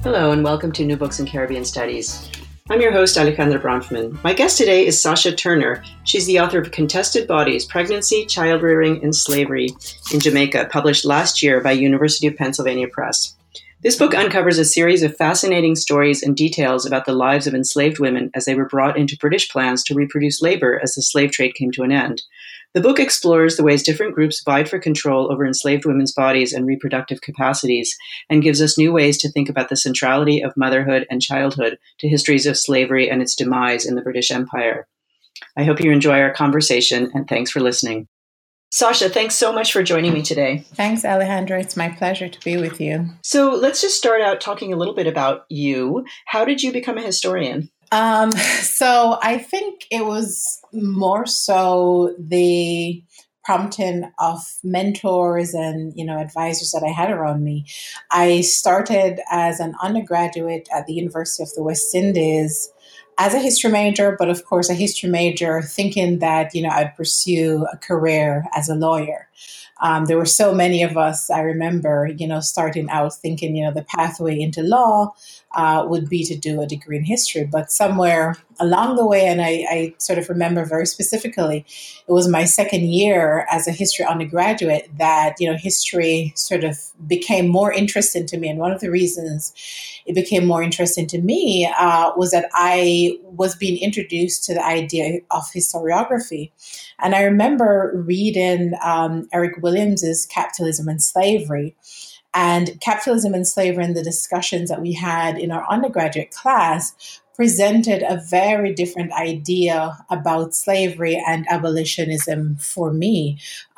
Hello and welcome to New Books in Caribbean Studies. I'm your host, Alejandra Bronfman. My guest today is Sasha Turner. She's the author of Contested Bodies, Pregnancy, Child-Rearing, and Slavery in Jamaica, published last year by University of Pennsylvania Press. This book uncovers a series of fascinating stories and details about the lives of enslaved women as they were brought into British plans to reproduce labor as the slave trade came to an end. The book explores the ways different groups vied for control over enslaved women's bodies and reproductive capacities, and gives us new ways to think about the centrality of motherhood and childhood to histories of slavery and its demise in the British Empire. I hope you enjoy our conversation, and thanks for listening. Sasha, thanks so much for joining me today. Thanks, Alejandra. It's my pleasure to be with you. So let's just start out talking a little bit about you. How did you become a historian? So I think it was more so the prompting of mentors and, advisors that I had around me. I started as an undergraduate at the University of the West Indies as a history major, but of course a history major thinking that, I'd pursue a career as a lawyer. There were so many of us, I remember, starting out thinking, the pathway into law would be to do a degree in history. But somewhere along the way, and I sort of remember very specifically, it was my second year as a history undergraduate that, history sort of became more interesting to me. And one of the reasons it became more interesting to me was that I was being introduced to the idea of historiography. And I remember reading Eric Williams's Capitalism and Slavery. And Capitalism and Slavery and the discussions that we had in our undergraduate class presented a very different idea about slavery and abolitionism for me.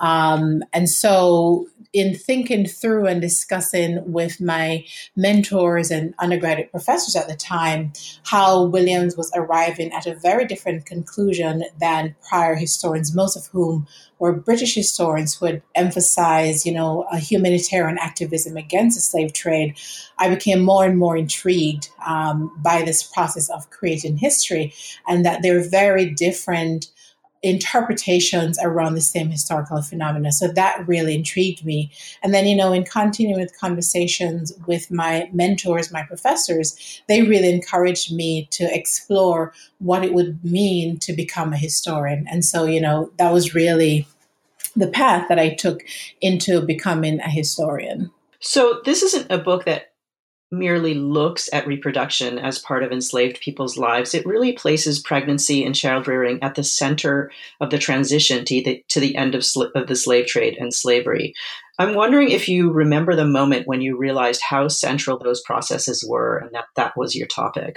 And so in thinking through and discussing with my mentors and undergraduate professors at the time, how Williams was arriving at a very different conclusion than prior historians, most of whom were British historians who had emphasized, a humanitarian activism against the slave trade, I became more and more intrigued by this process of creating history, and that they're very different interpretations around the same historical phenomena. So that really intrigued me. And then, in continuing with conversations with my mentors, my professors, they really encouraged me to explore what it would mean to become a historian. And so, that was really the path that I took into becoming a historian. So this isn't a book that merely looks at reproduction as part of enslaved people's lives. It really places pregnancy and child rearing at the center of the transition to the end of the slave trade and slavery. I'm wondering if you remember the moment when you realized how central those processes were and that was your topic.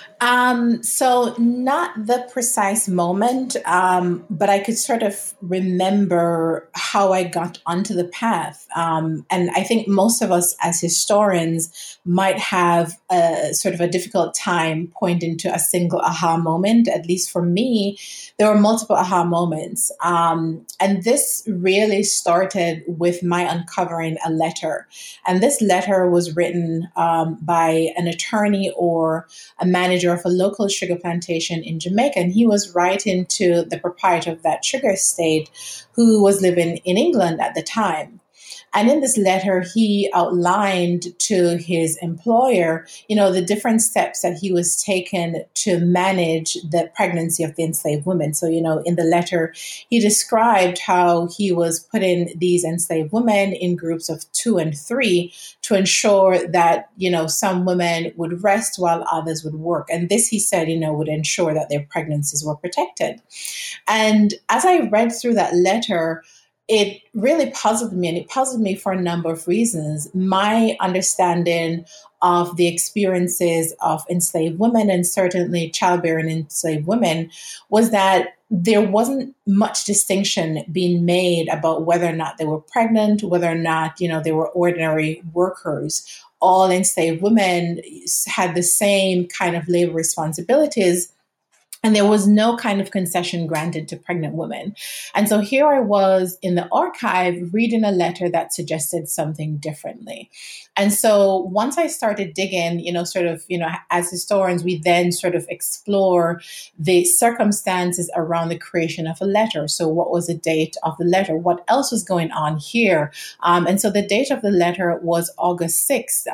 So not the precise moment, but I could sort of remember how I got onto the path. And I think most of us as historians might have a sort of a difficult time pointing to a single aha moment. At least for me, there were multiple aha moments. And this really started with my uncovering a letter. And this letter was written by an attorney or a manager of a local sugar plantation in Jamaica. And he was writing to the proprietor of that sugar estate who was living in England at the time. And in this letter, he outlined to his employer, the different steps that he was taking to manage the pregnancy of the enslaved women. So, in the letter, he described how he was putting these enslaved women in groups of 2 and 3 to ensure that, some women would rest while others would work. And this, he said, would ensure that their pregnancies were protected. And as I read through that letter, it really puzzled me, and it puzzled me for a number of reasons. My understanding of the experiences of enslaved women, and certainly childbearing enslaved women, was that there wasn't much distinction being made about whether or not they were pregnant, whether or not, they were ordinary workers. All enslaved women had the same kind of labor responsibilities. And there was no kind of concession granted to pregnant women. And so here I was in the archive reading a letter that suggested something differently. And so once I started digging, as historians, we then sort of explore the circumstances around the creation of a letter. So what was the date of the letter? What else was going on here? And so the date of the letter was August 6th,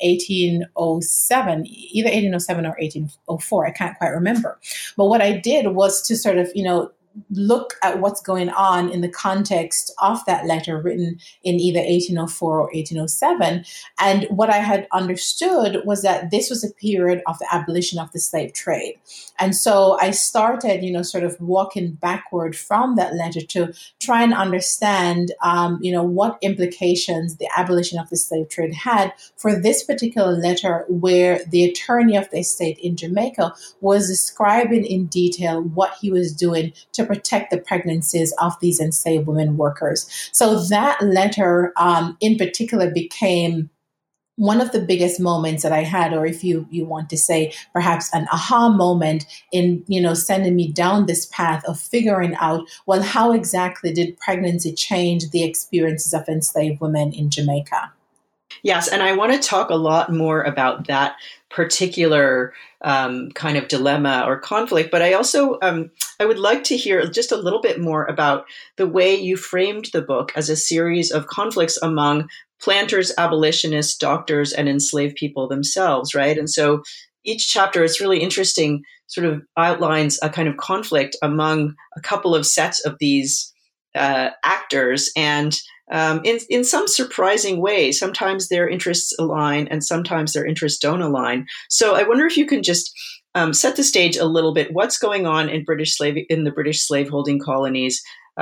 1807, either 1807 or 1804. I can't quite remember. But what I did was to sort of, look at what's going on in the context of that letter written in either 1804 or 1807. And what I had understood was that this was a period of the abolition of the slave trade. And so I started, sort of walking backward from that letter to try and understand, what implications the abolition of the slave trade had for this particular letter, where the attorney of the estate in Jamaica was describing in detail what he was doing to protect the pregnancies of these enslaved women workers. So that letter in particular became one of the biggest moments that I had, or if you want to say perhaps an aha moment in, sending me down this path of figuring out, well, how exactly did pregnancy change the experiences of enslaved women in Jamaica? Yes, and I want to talk a lot more about that particular kind of dilemma or conflict, but I also I would like to hear just a little bit more about the way you framed the book as a series of conflicts among planters, abolitionists, doctors, and enslaved people themselves, right? And so each chapter is really interesting, sort of outlines a kind of conflict among a couple of sets of these actors, and in some surprising ways, sometimes their interests align and sometimes their interests don't align. So I wonder if you can just set the stage a little bit. What's going on in the British slaveholding colonies,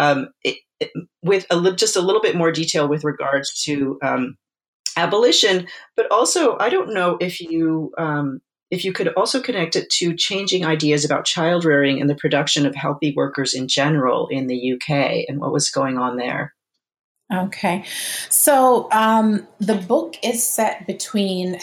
with just a little bit more detail with regards to abolition, but also I don't know if you could also connect it to changing ideas about child rearing and the production of healthy workers in general in the UK and what was going on there. Okay. So the book is set between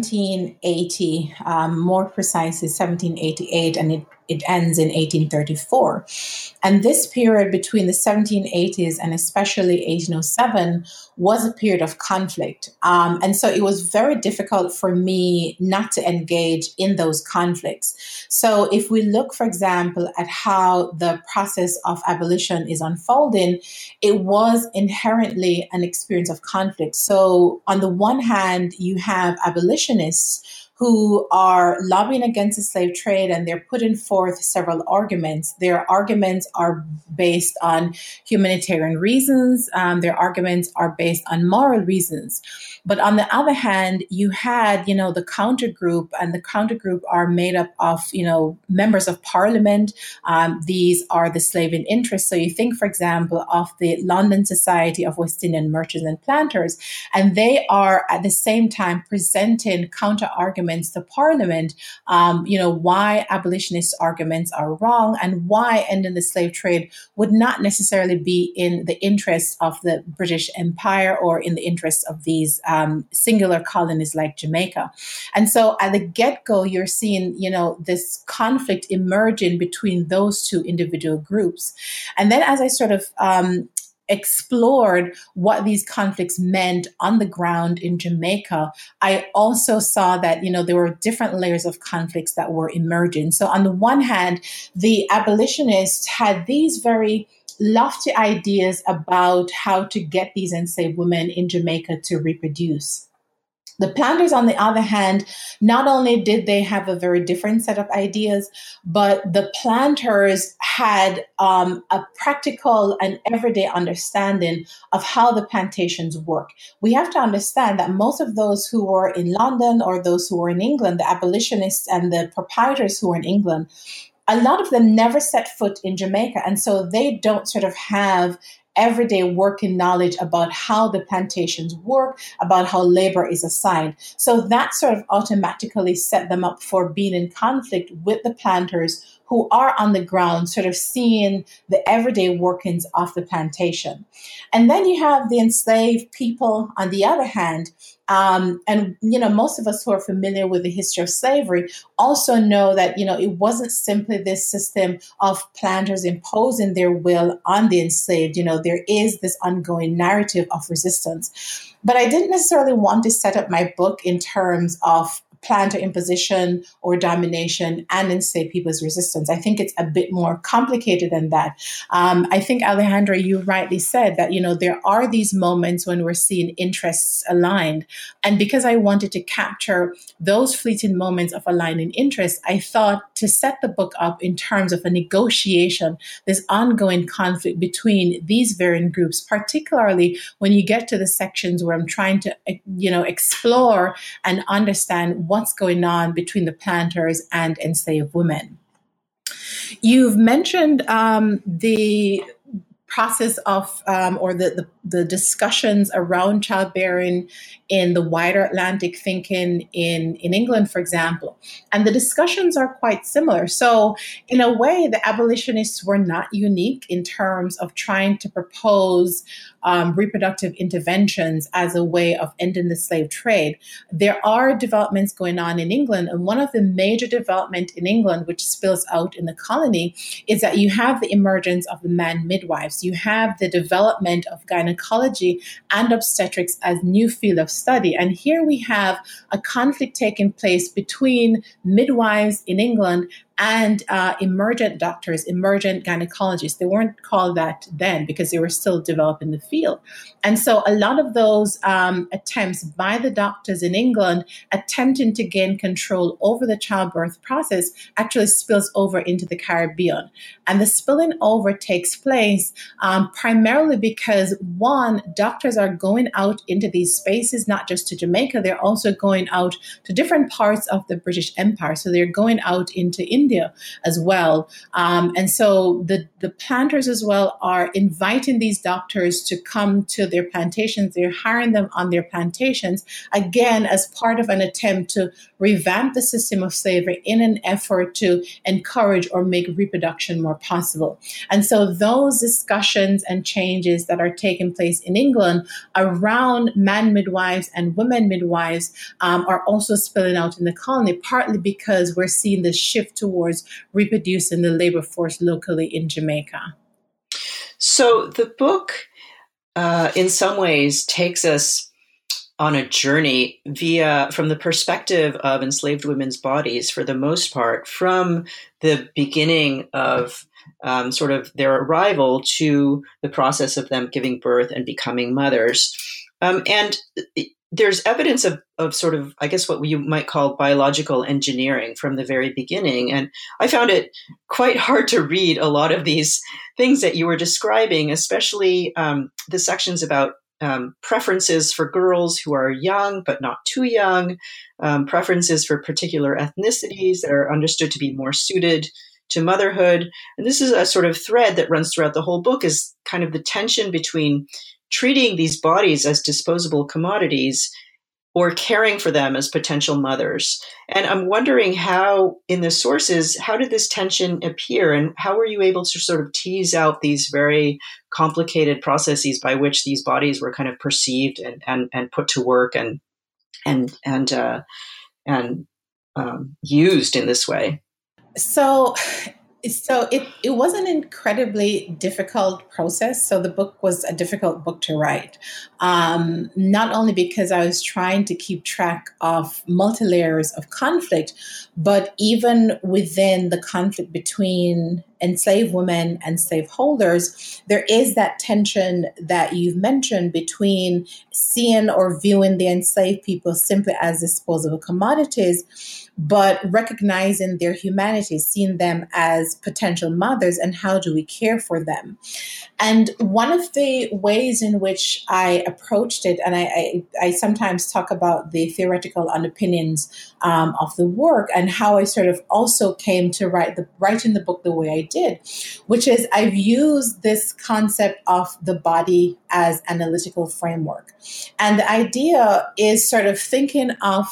1780, more precisely 1788, and it ends in 1834. And this period between the 1780s and especially 1807 was a period of conflict. And so it was very difficult for me not to engage in those conflicts. So if we look, for example, at how the process of abolition is unfolding, it was inherently an experience of conflict. So on the one hand, you have abolitionists who are lobbying against the slave trade, and they're putting forth several arguments. Their arguments are based on humanitarian reasons. Their arguments are based on moral reasons. But on the other hand, you had, the counter group, and the counter group are made up of, members of parliament. These are the slave in interest. So you think, for example, of the London Society of West Indian Merchants and Planters, and they are at the same time presenting counter arguments to Parliament, why abolitionist arguments are wrong and why ending the slave trade would not necessarily be in the interests of the British Empire or in the interests of these singular colonies like Jamaica. And so at the get-go, you're seeing, this conflict emerging between those two individual groups. And then as I sort of explored what these conflicts meant on the ground in Jamaica, I also saw that, there were different layers of conflicts that were emerging. So on the one hand, the abolitionists had these very lofty ideas about how to get these enslaved women in Jamaica to reproduce. The planters, on the other hand, not only did they have a very different set of ideas, but the planters had a practical and everyday understanding of how the plantations work. We have to understand that most of those who were in London or those who were in England, the abolitionists and the proprietors who were in England, a lot of them never set foot in Jamaica. And so they don't sort of have everyday working knowledge about how the plantations work, about how labor is assigned. So that sort of automatically set them up for being in conflict with the planters who are on the ground, sort of seeing the everyday workings of the plantation. And then you have the enslaved people on the other hand. And, most of us who are familiar with the history of slavery also know that, it wasn't simply this system of planters imposing their will on the enslaved. There is this ongoing narrative of resistance. But I didn't necessarily want to set up my book in terms of planter imposition or domination and enslaved people's resistance. I think it's a bit more complicated than that. I think, Alejandra, you rightly said that, there are these moments when we're seeing interests aligned. And because I wanted to capture those fleeting moments of aligning interests, I thought to set the book up in terms of a negotiation, this ongoing conflict between these varying groups, particularly when you get to the sections where I'm trying to, explore and understand what's going on between the planters and enslaved women. You've mentioned the process of or the discussions around childbearing in the wider Atlantic thinking in England, for example. And the discussions are quite similar. So in a way, the abolitionists were not unique in terms of trying to propose reproductive interventions as a way of ending the slave trade. There are developments going on in England, and one of the major developments in England, which spills out in the colony, is that you have the emergence of the man midwives. You have the development of gynecology and obstetrics as new field of study. And here we have a conflict taking place between midwives in England and emergent doctors, emergent gynecologists. They weren't called that then because they were still developing the field. And so a lot of those attempts by the doctors in England attempting to gain control over the childbirth process actually spills over into the Caribbean. And the spilling over takes place primarily because, one, doctors are going out into these spaces, not just to Jamaica, they're also going out to different parts of the British Empire. So they're going out into India as well. And so the planters as well are inviting these doctors to come to their plantations. They're hiring them on their plantations, again, as part of an attempt to revamp the system of slavery in an effort to encourage or make reproduction more possible. And so those discussions and changes that are taking place in England around man midwives and women midwives are also spilling out in the colony, partly because we're seeing this shift towards reproducing the labor force locally in Jamaica. So the book, in some ways, takes us on a journey from the perspective of enslaved women's bodies, for the most part, from the beginning of sort of their arrival to the process of them giving birth and becoming mothers. And there's evidence of sort of, I guess, what you might call biological engineering from the very beginning. And I found it quite hard to read a lot of these things that you were describing, especially the sections about preferences for girls who are young but not too young, preferences for particular ethnicities that are understood to be more suited to motherhood. And this is a sort of thread that runs throughout the whole book, is kind of the tension between treating these bodies as disposable commodities or caring for them as potential mothers. And I'm wondering how, in the sources, how did this tension appear, and how were you able to sort of tease out these very complicated processes by which these bodies were kind of perceived and put to work and used in this way? So it was an incredibly difficult process. So the book was a difficult book to write, not only because I was trying to keep track of multi-layers of conflict, but even within the conflict between enslaved women and slaveholders, there is that tension that you've mentioned between seeing or viewing the enslaved people simply as disposable commodities, but recognizing their humanity, seeing them as potential mothers, and how do we care for them? And one of the ways in which I approached it, and I sometimes talk about the theoretical underpinnings of the work and how I sort of also came to writing the book the way I did, which is I've used this concept of the body as analytical framework. And the idea is sort of thinking of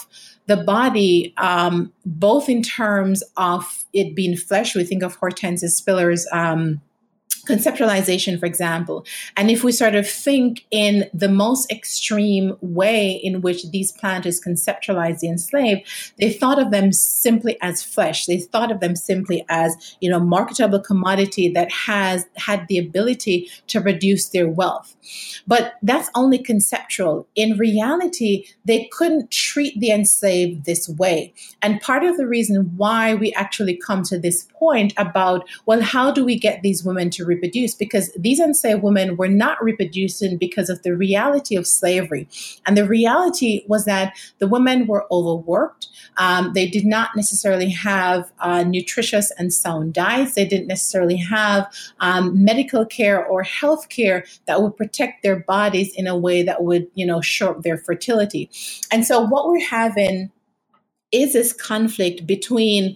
the body, both in terms of it being flesh. We think of Hortensia Spiller's conceptualization, for example. And if we sort of think in the most extreme way in which these planters conceptualized the enslaved, they thought of them simply as flesh. They thought of them simply as, marketable commodity that had the ability to produce their wealth. But that's only conceptual. In reality, they couldn't treat the enslaved this way. And part of the reason why we actually come to this point about, well, how do we get these women to reproduce? Because these enslaved women were not reproducing because of the reality of slavery. And the reality was that the women were overworked. They did not necessarily have nutritious and sound diets. They didn't necessarily have medical care or health care that would protect their bodies in a way that would, shore up their fertility. And so what we're having is this conflict between,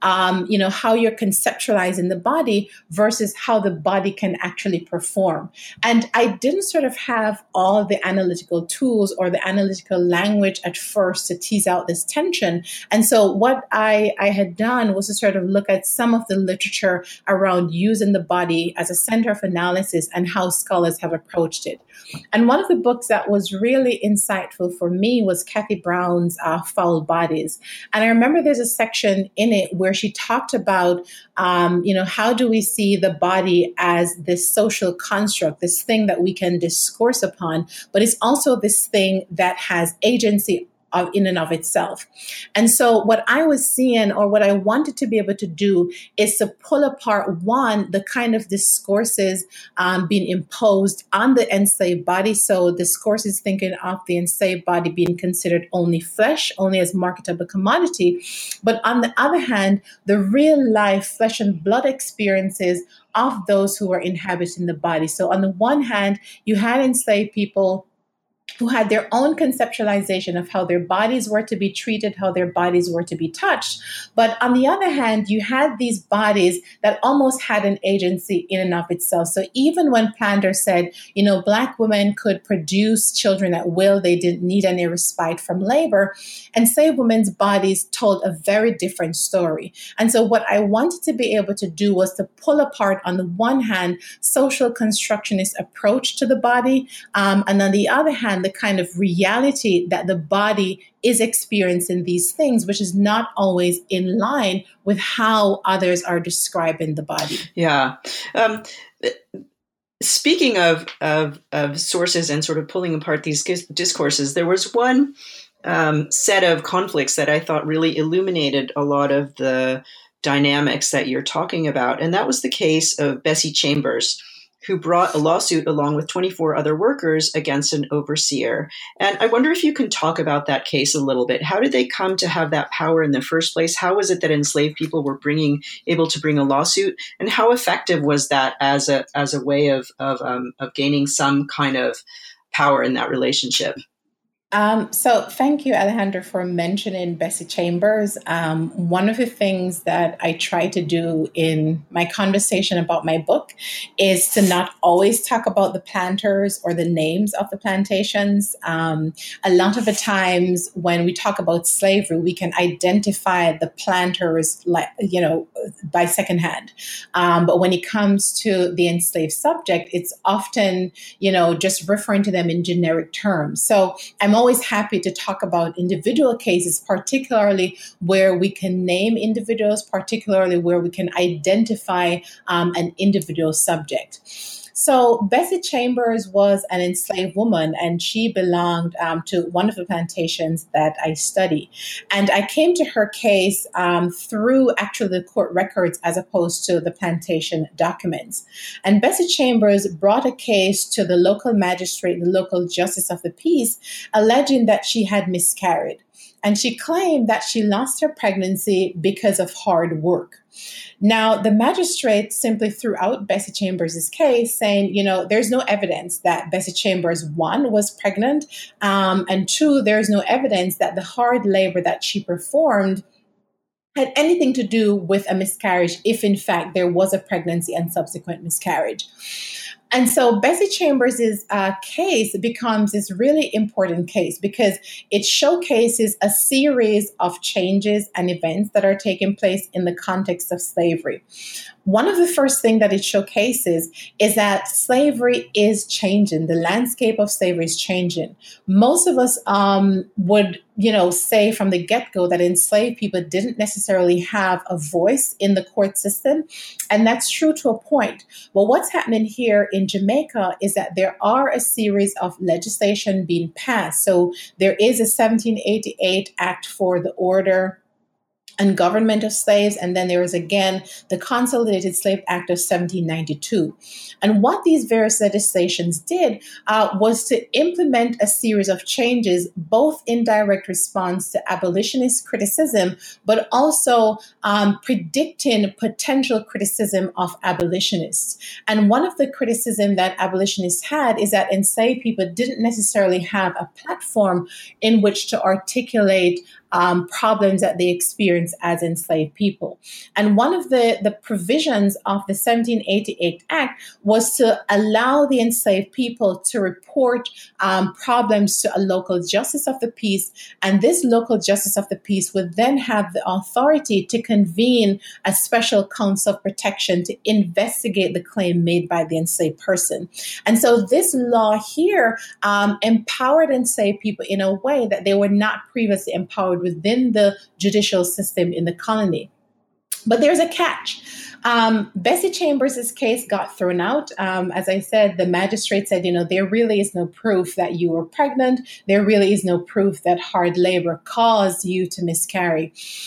how you're conceptualizing the body versus how the body can actually perform. And I didn't sort of have all the analytical tools or the analytical language at first to tease out this tension. And so what I had done was to sort of look at some of the literature around using the body as a center of analysis and how scholars have approached it. And one of the books that was really insightful for me was Kathy Brown's Foul Bodies. And I remember there's a section in it where she talked about, how do we see the body as this social construct, this thing that we can discourse upon, but it's also this thing that has agency in and of itself. And so what I was seeing, or what I wanted to be able to do, is to pull apart, one, the kind of discourses being imposed on the enslaved body. So discourses thinking of the enslaved body being considered only flesh, only as marketable commodity. But on the other hand, the real life flesh and blood experiences of those who were inhabiting the body. So on the one hand, you had enslaved people who had their own conceptualization of how their bodies were to be treated, how their bodies were to be touched. But on the other hand, you had these bodies that almost had an agency in and of itself. So even when planters said, Black women could produce children at will, they didn't need any respite from labor, enslaved women's bodies told a very different story. And so what I wanted to be able to do was to pull apart, on the one hand, social constructionist approach to the body, and on the other hand, the kind of reality that the body is experiencing these things, which is not always in line with how others are describing the body. Yeah. Speaking of sources and sort of pulling apart these discourses, there was one set of conflicts that I thought really illuminated a lot of the dynamics that you're talking about. And that was the case of Bessie Chambers, who brought a lawsuit along with 24 other workers against an overseer. And I wonder if you can talk about that case a little bit. How did they come to have that power in the first place? How was it that enslaved people were able to bring a lawsuit? And how effective was that as a way of gaining some kind of power in that relationship? So thank you, Alejandra, for mentioning Bessie Chambers. One of the things that I try to do in my conversation about my book is to not always talk about the planters or the names of the plantations. A lot of the times when we talk about slavery, we can identify the planters, by secondhand. But when it comes to the enslaved subject, it's often, just referring to them in generic terms. So I'm always happy to talk about individual cases, particularly where we can name individuals, particularly where we can identify an individual subject. So Bessie Chambers was an enslaved woman, and she belonged to one of the plantations that I study. And I came to her case through actually the court records as opposed to the plantation documents. And Bessie Chambers brought a case to the local magistrate, the local justice of the peace, alleging that she had miscarried. And she claimed that she lost her pregnancy because of hard work. Now, the magistrate simply threw out Bessie Chambers' case, saying, there's no evidence that Bessie Chambers, one, was pregnant, and two, there's no evidence that the hard labor that she performed had anything to do with a miscarriage, if in fact there was a pregnancy and subsequent miscarriage. And so Bessie Chambers' case becomes this really important case because it showcases a series of changes and events that are taking place in the context of slavery. One of the first things that it showcases is that slavery is changing. The landscape of slavery is changing. Most of us would, say from the get-go that enslaved people didn't necessarily have a voice in the court system. And that's true to a point. But what's happening here in Jamaica is that there are a series of legislation being passed. So there is a 1788 Act for the Order and Government of Slaves, and then there is again the Consolidated Slave Act of 1792. And what these various legislations did was to implement a series of changes, both in direct response to abolitionist criticism, but also predicting potential criticism of abolitionists. And one of the criticism that abolitionists had is that enslaved people didn't necessarily have a platform in which to articulate problems that they experienced as enslaved people. And one of the provisions of the 1788 Act was to allow the enslaved people to report problems to a local justice of the peace. And this local justice of the peace would then have the authority to convene a special council of protection to investigate the claim made by the enslaved person. And so this law here empowered enslaved people in a way that they were not previously empowered within the judicial system in the colony. But there's a catch. Bessie Chambers' case got thrown out. As I said, the magistrate said, there really is no proof that you were pregnant. There really is no proof that hard labor caused you to miscarry.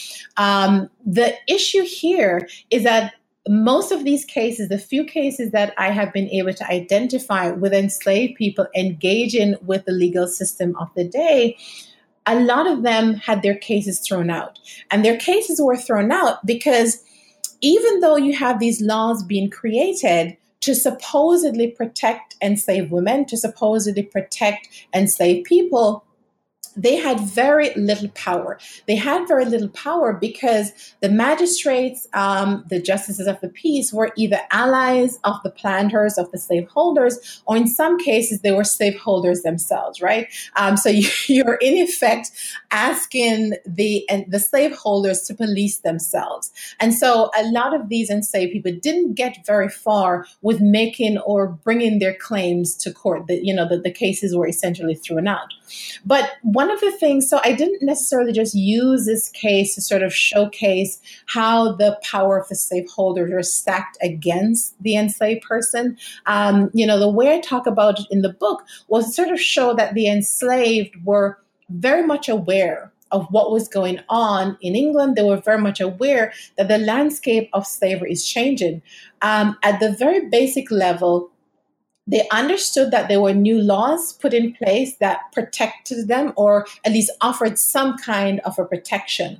The issue here is that most of these cases, the few cases that I have been able to identify with enslaved people engaging with the legal system of the day, a lot of them had their cases thrown out. And their cases were thrown out because even though you have these laws being created to supposedly protect enslaved women, to supposedly protect enslaved people, they had very little power. They had very little power because the magistrates, the justices of the peace, were either allies of the planters, of the slaveholders, or in some cases, they were slaveholders themselves, right? So you're in effect asking the slaveholders to police themselves. And so a lot of these enslaved people didn't get very far with making or bringing their claims to court. The cases were essentially thrown out. But one of the things, so I didn't necessarily just use this case to sort of showcase how the power of the slaveholders are stacked against the enslaved person. The way I talk about it in the book was to sort of show that the enslaved were very much aware of what was going on in England. They were very much aware that the landscape of slavery is changing. At the very basic level, they understood that there were new laws put in place that protected them, or at least offered some kind of a protection.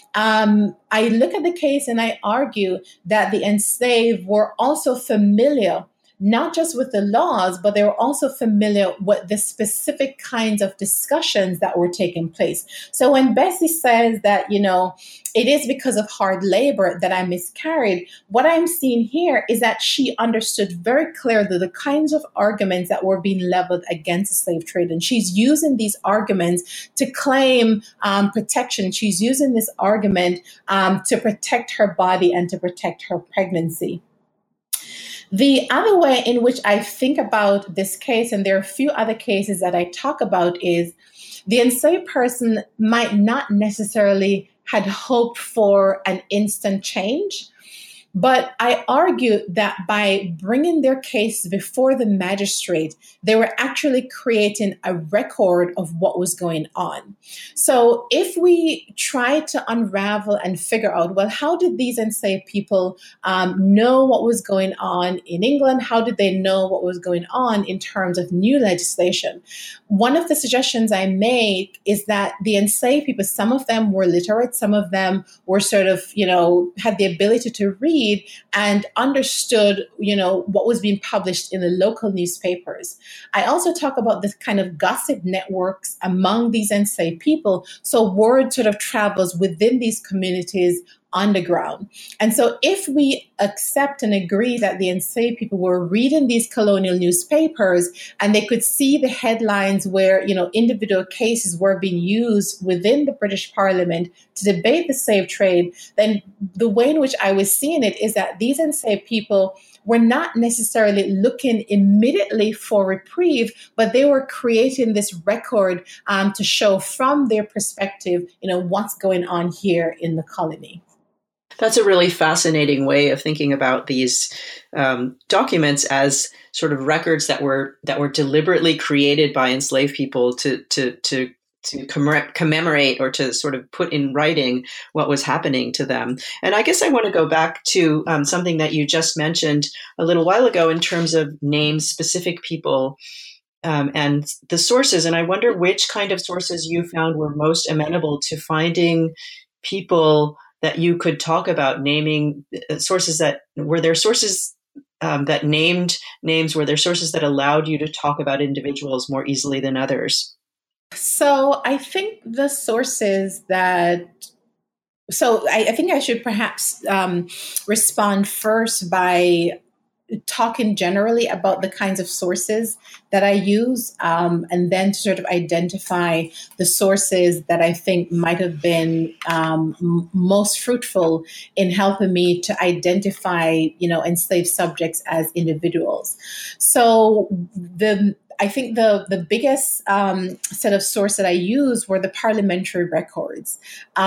I look at the case and I argue that the enslaved were also familiar not just with the laws, but they were also familiar with the specific kinds of discussions that were taking place. So when Bessie says that, it is because of hard labor that I miscarried, what I'm seeing here is that she understood very clearly the kinds of arguments that were being leveled against the slave trade. And she's using these arguments to claim protection. She's using this argument to protect her body and to protect her pregnancy. The other way in which I think about this case, and there are a few other cases that I talk about, is the enslaved person might not necessarily had hoped for an instant change. But I argue that by bringing their case before the magistrate, they were actually creating a record of what was going on. So if we try to unravel and figure out, well, how did these enslaved people know what was going on in England? How did they know what was going on in terms of new legislation? One of the suggestions I make is that the enslaved people, some of them were literate, some of them were sort of, had the ability to read and understood, what was being published in the local newspapers. I also talk about this kind of gossip networks among these enslaved people. So word sort of travels within these communities on the ground. And so if we accept and agree that the enslaved people were reading these colonial newspapers and they could see the headlines where, individual cases were being used within the British Parliament to debate the slave trade, then the way in which I was seeing it is that these enslaved people were not necessarily looking immediately for reprieve, but they were creating this record to show from their perspective, what's going on here in the colony. That's a really fascinating way of thinking about these documents as sort of records that were deliberately created by enslaved people to commemorate or to sort of put in writing what was happening to them. And I guess I want to go back to something that you just mentioned a little while ago in terms of names, specific people, and the sources. And I wonder which kind of sources you found were most amenable to finding people that you could talk about, naming sources that were there sources that named names, were there sources that allowed you to talk about individuals more easily than others? So I think the sources I think I should perhaps respond first by talking generally about the kinds of sources that I use, and then to sort of identify the sources that I think might have been most fruitful in helping me to identify, enslaved subjects as individuals. So I think the biggest set of sources that I used were the parliamentary records.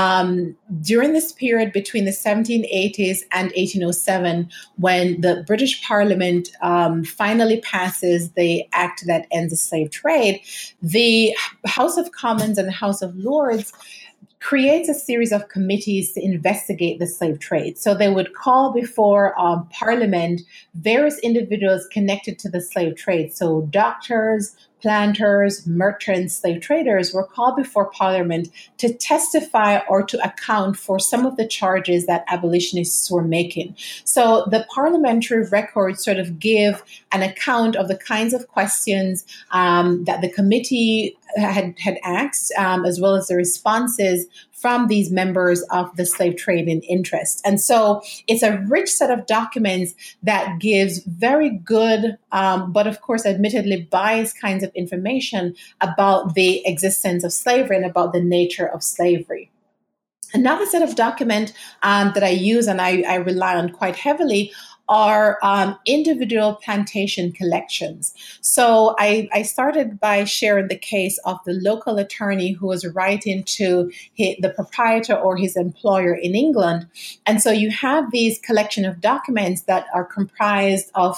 During this period between the 1780s and 1807, when the British Parliament finally passes the act that ends the slave trade, the House of Commons and the House of Lords creates a series of committees to investigate the slave trade. So they would call before Parliament various individuals connected to the slave trade. So doctors, planters, merchants, slave traders were called before Parliament to testify or to account for some of the charges that abolitionists were making. So the parliamentary records sort of give an account of the kinds of questions that the committee had asked, as well as the responses from these members of the slave trade in interest. And so it's a rich set of documents that gives very good, but of course, admittedly biased kinds of information about the existence of slavery and about the nature of slavery. Another set of document that I use and I rely on quite heavily are individual plantation collections. So I started by sharing the case of the local attorney who was writing to the proprietor or his employer in England. And so you have these collection of documents that are comprised of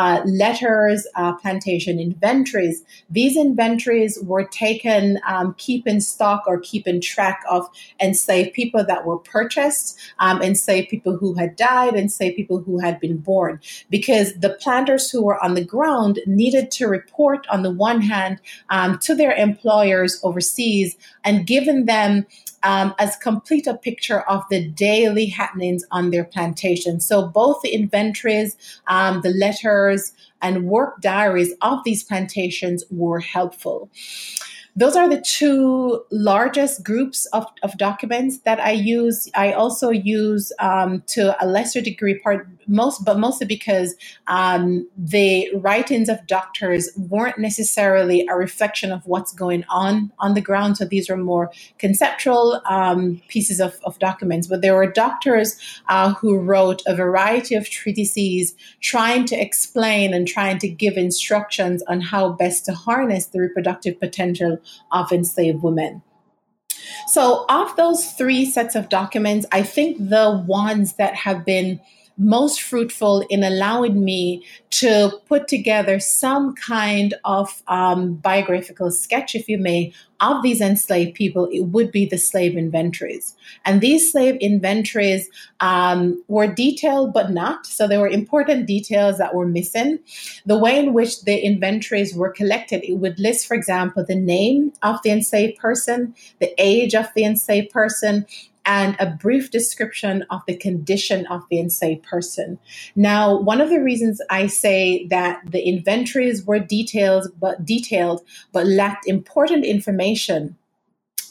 letters, plantation inventories. These inventories were taken keeping stock or keeping track of enslaved people that were purchased, enslaved people who had died, enslaved people who had been born, because the planters who were on the ground needed to report on the one hand to their employers overseas and giving them as complete a picture of the daily happenings on their plantation. So both the inventories, the letters, and work diaries of these plantations were helpful. Those are the two largest groups of documents that I use. I also use to a lesser degree mostly because the writings of doctors weren't necessarily a reflection of what's going on the ground. So these were more conceptual pieces of documents. But there were doctors who wrote a variety of treatises trying to explain and trying to give instructions on how best to harness the reproductive potential of enslaved women. So of those three sets of documents, I think the ones that have been most fruitful in allowing me to put together some kind of biographical sketch, if you may, of these enslaved people, it would be the slave inventories. And these slave inventories were detailed, but not. So there were important details that were missing. The way in which the inventories were collected, it would list, for example, the name of the enslaved person, the age of the enslaved person, and a brief description of the condition of the enslaved person. Now, one of the reasons I say that the inventories were detailed but lacked important information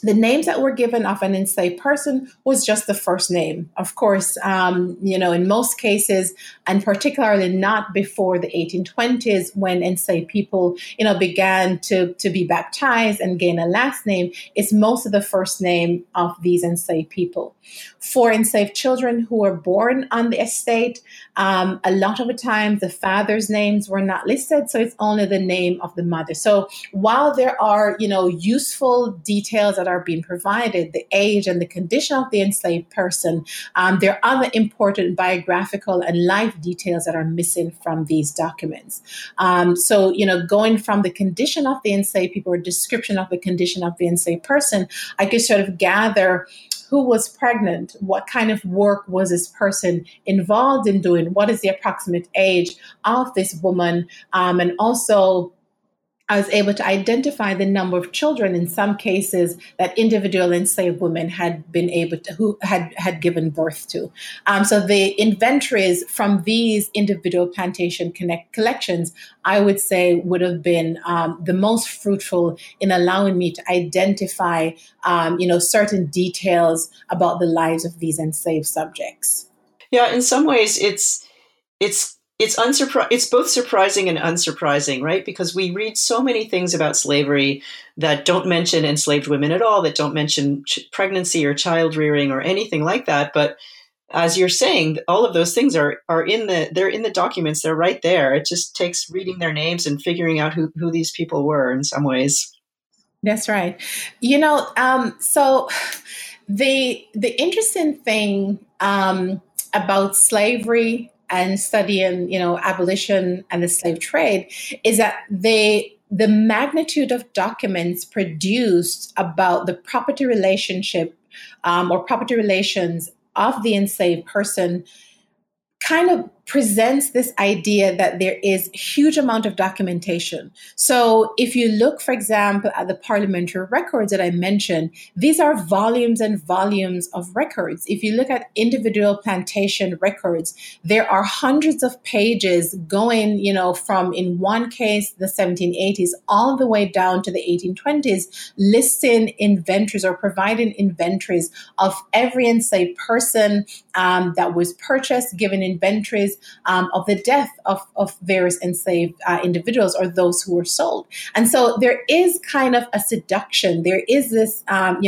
the names that were given of an enslaved person was just the first name. Of course, in most cases, and particularly not before the 1820s, when enslaved people, began to be baptized and gain a last name, it's most of the first name of these enslaved people. For enslaved children who were born on the estate, a lot of the time the father's names were not listed, so it's only the name of the mother. So while there are, useful details that are being provided, the age and the condition of the enslaved person, there are other important biographical and life details that are missing from these documents. So, going from the condition of the enslaved people or description of the condition of the enslaved person, I could sort of gather who was pregnant, what kind of work was this person involved in doing, what is the approximate age of this woman, and also I was able to identify the number of children in some cases that individual enslaved women had been able to, who had given birth to. So the inventories from these individual plantation collections, I would say, would have been the most fruitful in allowing me to identify, certain details about the lives of these enslaved subjects. Yeah, in some ways, it's both surprising and unsurprising, right? Because we read so many things about slavery that don't mention enslaved women at all, that don't mention pregnancy or child rearing or anything like that. But as you're saying, all of those things are in the documents. They're right there. It just takes reading their names and figuring out who these people were in some ways. That's right. So the interesting thing about slavery and studying, abolition and the slave trade is that the magnitude of documents produced about the property relationship or property relations of the enslaved person kind of presents this idea that there is a huge amount of documentation. So if you look, for example, at the parliamentary records that I mentioned, these are volumes and volumes of records. If you look at individual plantation records, there are hundreds of pages going, from, in one case, the 1780s, all the way down to the 1820s, listing inventories or providing inventories of every enslaved person that was purchased, given inventories of the death of various enslaved individuals or those who were sold. And so there is kind of a seduction. There is this,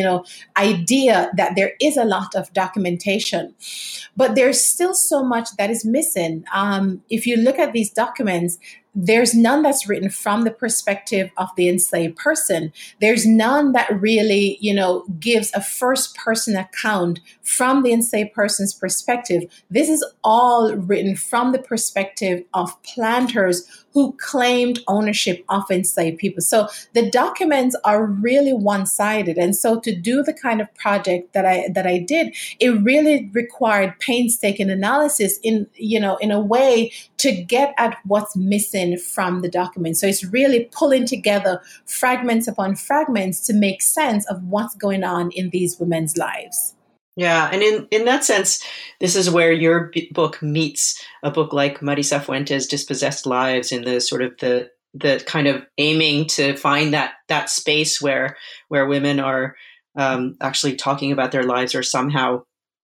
idea that there is a lot of documentation, but there's still so much that is missing. If you look at these documents, there's none that's written from the perspective of the enslaved person. There's none that really, gives a first person account from the enslaved person's perspective. This is all written from the perspective of planters who claimed ownership of enslaved people. So the documents are really one-sided. And so to do the kind of project that I did, it really required painstaking analysis in a way to get at what's missing from the document. So it's really pulling together fragments upon fragments to make sense of what's going on in these women's lives. Yeah, and in that sense, this is where your book meets a book like Marisa Fuentes' Dispossessed Lives, in the sort of the kind of aiming to find that space where women are actually talking about their lives, or somehow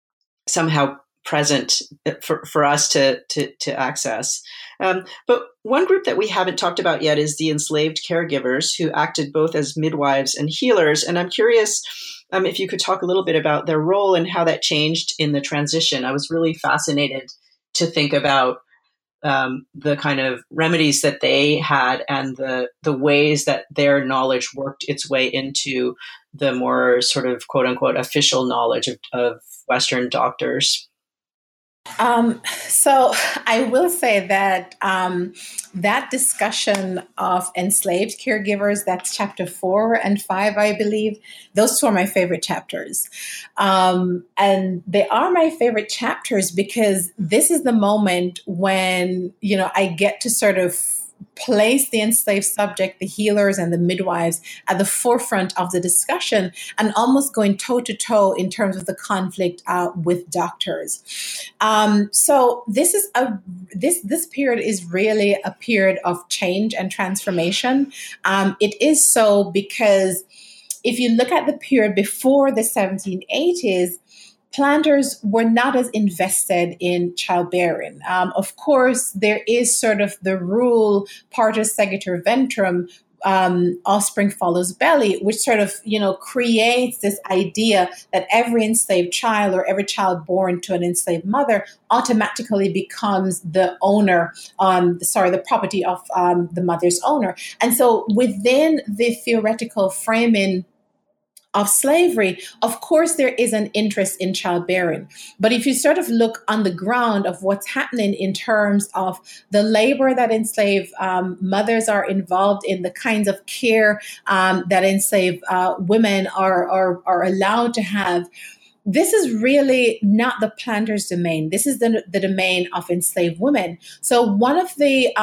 present for us to access. But one group that we haven't talked about yet is the enslaved caregivers, who acted both as midwives and healers. And I'm curious if you could talk a little bit about their role and how that changed in the transition. I was really fascinated to think about the kind of remedies that they had and the ways that their knowledge worked its way into the more sort of quote unquote official knowledge of Western doctors. So I will say that that discussion of enslaved caregivers, that's chapter 4 and 5, I believe, those two are my favorite chapters. And they are my favorite chapters because this is the moment when, I get to sort of place the enslaved subject, the healers and the midwives at the forefront of the discussion, and almost going toe to toe in terms of the conflict with doctors. So this is this period is really a period of change and transformation. It is so because if you look at the period before the 1780s, planters were not as invested in childbearing. Of course, there is sort of the rule, partus segetur ventrum, offspring follows belly, which sort of, creates this idea that every enslaved child or every child born to an enslaved mother automatically becomes the owner, the property of the mother's owner. And so within the theoretical framing of slavery, of course, there is an interest in childbearing. But if you sort of look on the ground of what's happening in terms of the labor that enslaved mothers are involved in, the kinds of care that enslaved women are allowed to have, this is really not the planter's domain. This is the domain of enslaved women. So one of the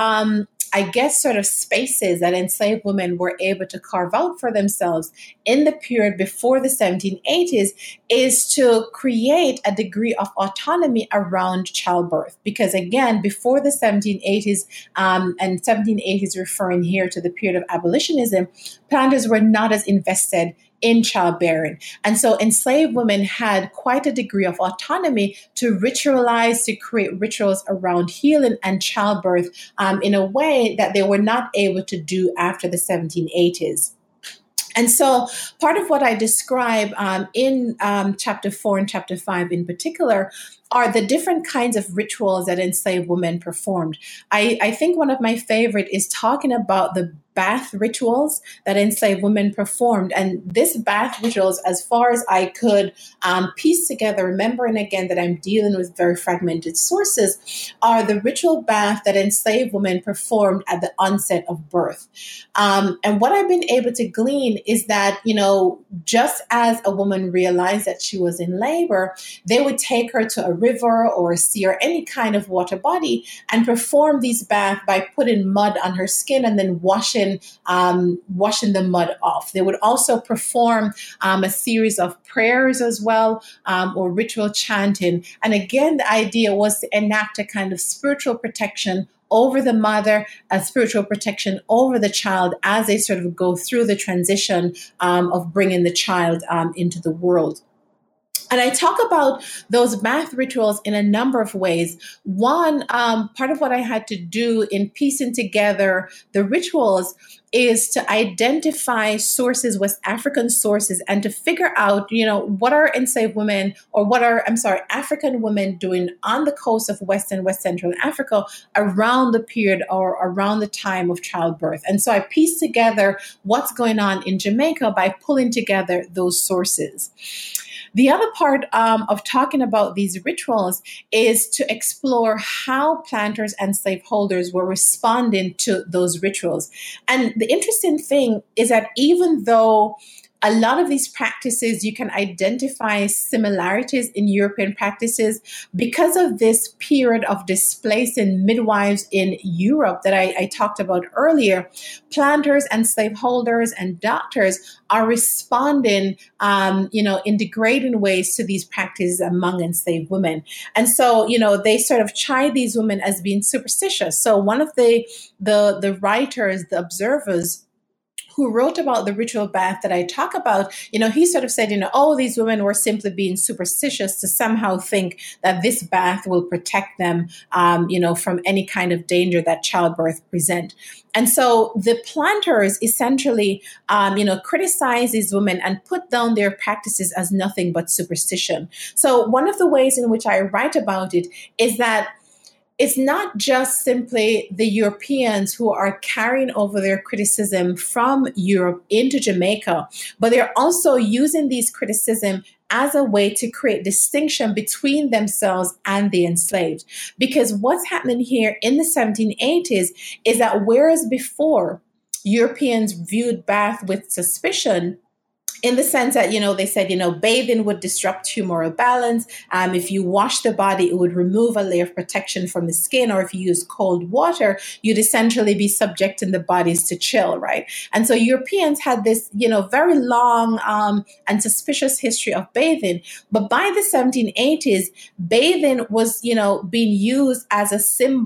sort of spaces that enslaved women were able to carve out for themselves in the period before the 1780s is to create a degree of autonomy around childbirth. Because again, before the 1780s, and 1780s referring here to the period of abolitionism, planters were not as invested in childbearing. And so enslaved women had quite a degree of autonomy to ritualize, to create rituals around healing and childbirth in a way that they were not able to do after the 1780s. And so part of what I describe in chapter 4 and chapter 5 in particular are the different kinds of rituals that enslaved women performed. I think one of my favorite is talking about the bath rituals that enslaved women performed. And this bath rituals, as far as I could piece together, remembering again that I'm dealing with very fragmented sources, are the ritual bath that enslaved women performed at the onset of birth. And what I've been able to glean is that, just as a woman realized that she was in labor, they would take her to a river or a sea or any kind of water body and perform these baths by putting mud on her skin and then washing the mud off. They would also perform a series of prayers as well, or ritual chanting. And again, the idea was to enact a kind of spiritual protection over the mother, a spiritual protection over the child as they sort of go through the transition of bringing the child into the world. And I talk about those bath rituals in a number of ways. One, part of what I had to do in piecing together the rituals is to identify sources, West African sources, and to figure out, what are enslaved women or African women doing on the coast of West and West Central Africa around the period or around the time of childbirth. And so I pieced together what's going on in Jamaica by pulling together those sources. The other part of talking about these rituals is to explore how planters and slaveholders were responding to those rituals. And the interesting thing is that even though a lot of these practices, you can identify similarities in European practices because of this period of displacing midwives in Europe that I talked about earlier. Planters and slaveholders and doctors are responding, in degrading ways to these practices among enslaved women. And so, they sort of chide these women as being superstitious. So one of the writers, the observers, who wrote about the ritual bath that I talk about, he sort of said, these women were simply being superstitious to somehow think that this bath will protect them, from any kind of danger that childbirth present. And so the planters essentially, criticize these women and put down their practices as nothing but superstition. So one of the ways in which I write about it is that it's not just simply the Europeans who are carrying over their criticism from Europe into Jamaica, but they're also using these criticism as a way to create distinction between themselves and the enslaved. Because what's happening here in the 1780s is that whereas before Europeans viewed bath with suspicion, in the sense that, they said, bathing would disrupt humoral balance. If you wash the body, it would remove a layer of protection from the skin. Or if you use cold water, you'd essentially be subjecting the bodies to chill, right? And so Europeans had this, very long and suspicious history of bathing. But by the 1780s, bathing was, being used as a symbol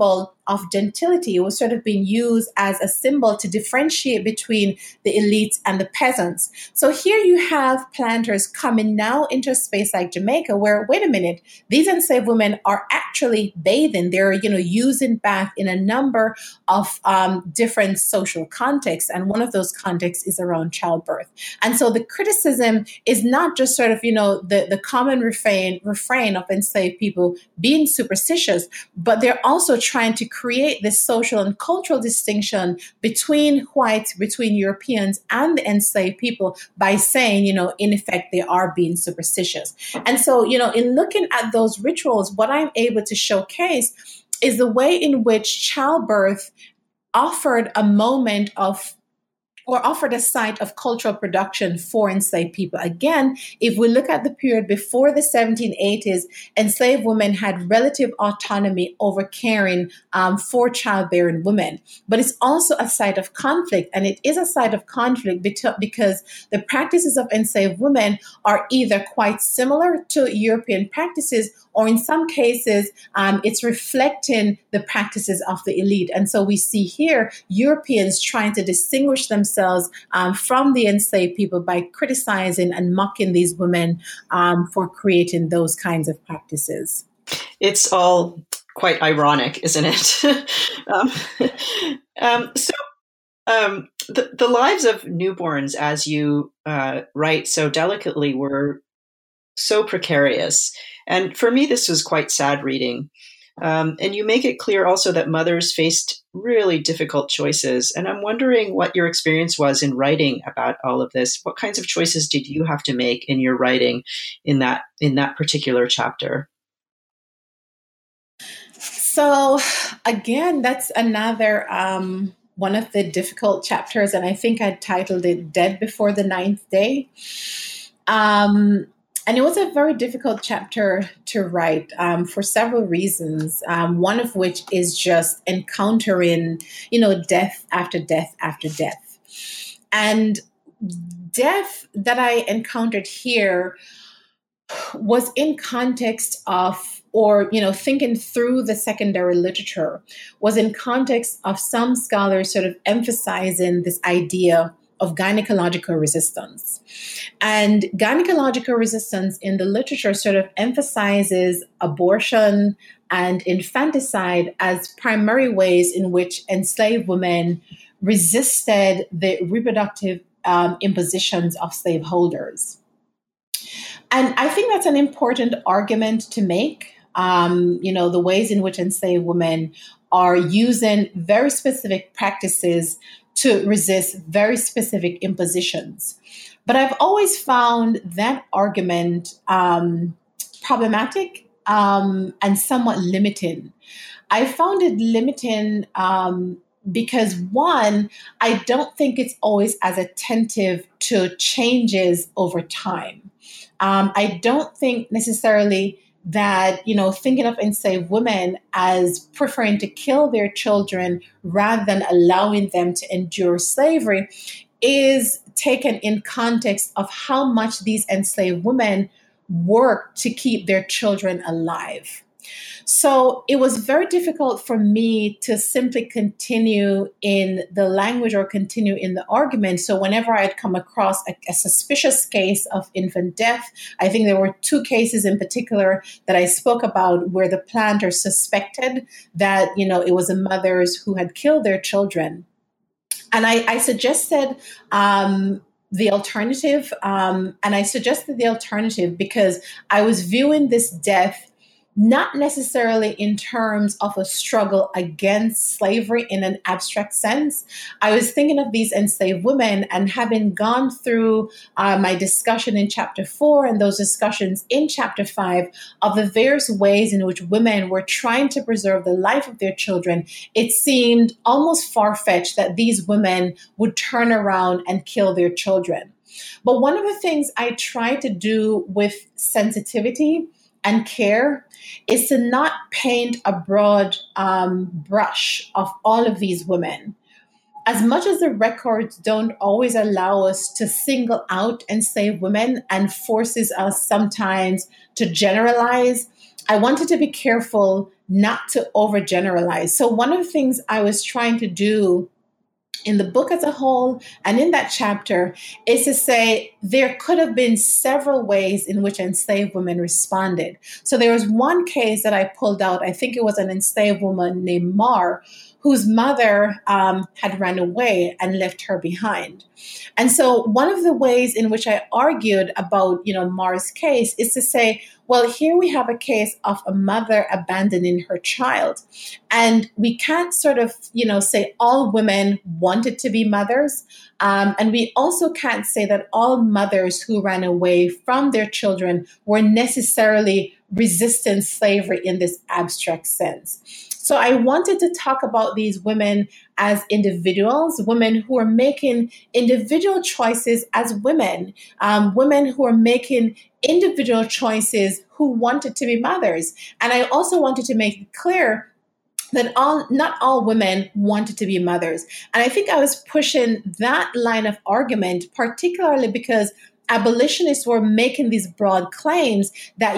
of gentility. It was sort of being used as a symbol to differentiate between the elites and the peasants. So here you have planters coming now into a space like Jamaica where, wait a minute, these enslaved women are actually bathing. They're, using bath in a number of different social contexts. And one of those contexts is around childbirth. And so the criticism is not just sort of, the common refrain of enslaved people being superstitious, but they're also trying to create this social and cultural distinction between whites, between Europeans and the enslaved people by saying, in effect, they are being superstitious. And so, in looking at those rituals, what I'm able to showcase is the way in which childbirth offered a moment of or offered a site of cultural production for enslaved people. Again, if we look at the period before the 1780s, enslaved women had relative autonomy over caring for childbearing women. But it's also a site of conflict, and it is a site of conflict because the practices of enslaved women are either quite similar to European practices, or in some cases, it's reflecting the practices of the elite. And so we see here Europeans trying to distinguish themselves from the enslaved people by criticizing and mocking these women for creating those kinds of practices. It's all quite ironic, isn't it? The lives of newborns, as you write so delicately, were so precarious. And for me, this was quite sad reading. And you make it clear also that mothers faced really difficult choices. And I'm wondering what your experience was in writing about all of this. What kinds of choices did you have to make in your writing in that particular chapter? So again, that's another one of the difficult chapters. And I think I titled it Dead Before the Ninth Day. And it was a very difficult chapter to write for several reasons, one of which is just encountering, death after death after death. And death that I encountered here was in context of, or, thinking through the secondary literature, was in context of some scholars sort of emphasizing this idea of gynecological resistance. And gynecological resistance in the literature sort of emphasizes abortion and infanticide as primary ways in which enslaved women resisted the reproductive impositions of slaveholders. And I think that's an important argument to make. The ways in which enslaved women are using very specific practices to resist very specific impositions. But I've always found that argument problematic and somewhat limiting. I found it limiting because, one, I don't think it's always as attentive to changes over time. I don't think necessarily that, thinking of enslaved women as preferring to kill their children rather than allowing them to endure slavery is taken in context of how much these enslaved women work to keep their children alive. So it was very difficult for me to simply continue in the language or continue in the argument. So whenever I had come across a suspicious case of infant death, I think there were two cases in particular that I spoke about where the planter suspected that, it was the mothers who had killed their children. And I suggested the alternative, and I suggested the alternative because I was viewing this death not necessarily in terms of a struggle against slavery in an abstract sense. I was thinking of these enslaved women, and having gone through my discussion in chapter 4 and those discussions in chapter 5 of the various ways in which women were trying to preserve the life of their children, it seemed almost far-fetched that these women would turn around and kill their children. But one of the things I try to do with sensitivity and care is to not paint a broad brush of all of these women. As much as the records don't always allow us to single out enslaved women and forces us sometimes to generalize, I wanted to be careful not to overgeneralize. So one of the things I was trying to do in the book as a whole and in that chapter is to say there could have been several ways in which enslaved women responded. So there was one case that I pulled out. I think it was an enslaved woman named Mar, whose mother had run away and left her behind. And so one of the ways in which I argued about, Mar's case is to say, well, here we have a case of a mother abandoning her child. And we can't sort of, say all women wanted to be mothers. And we also can't say that all mothers who ran away from their children were necessarily resistant slavery in this abstract sense. So I wanted to talk about these women as individuals, women who are making individual choices as women, women who are making individual choices who wanted to be mothers. And I also wanted to make it clear that not all women wanted to be mothers. And I think I was pushing that line of argument, particularly because abolitionists were making these broad claims that,